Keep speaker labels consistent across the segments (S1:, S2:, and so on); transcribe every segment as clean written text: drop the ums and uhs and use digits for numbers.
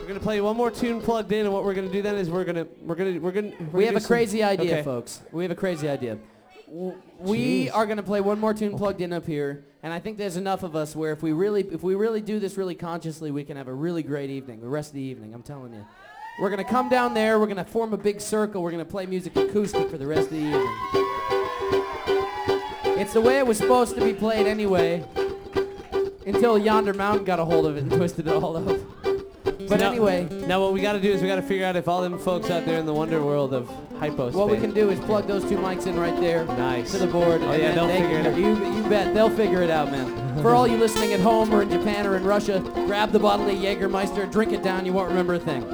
S1: We're gonna play one more tune plugged in, and what we're gonna do then is we're gonna.
S2: We have a crazy idea, folks. We have a crazy idea. We are gonna play one more tune plugged in up here, and I think there's enough of us where if we really do this really consciously, we can have a really great evening. The rest of the evening, I'm telling you. We're gonna come down there. We're gonna form a big circle. We're gonna play music acoustic for the rest of the evening. It's the way it was supposed to be played anyway, until Yonder Mountain got a hold of it and twisted it all up. But anyway.
S1: Now what we got to do is we got to figure out if all them folks out there in the wonder world of hypospace.
S2: What we can do is plug those two mics in right there.
S1: Nice.
S2: To the board.
S1: Oh yeah, they'll figure it out.
S2: You bet, they'll figure it out, man. For all you listening at home or in Japan or in Russia, grab the bottle of Jägermeister, drink it down, you won't remember a thing.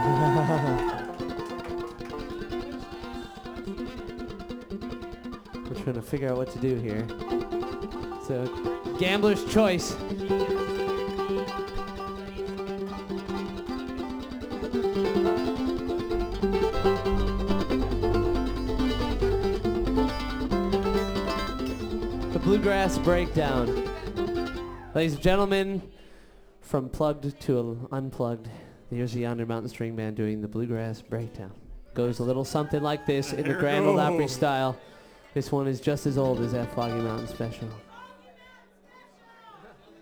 S1: We're trying to figure out what to do here. So, gambler's choice. The Bluegrass Breakdown. Ladies and gentlemen, from plugged to unplugged, here's the Yonder Mountain String Band doing the Bluegrass Breakdown. Goes a little something like this in the Grand Ole Opry style. This one is just as old as that Foggy Mountain Special.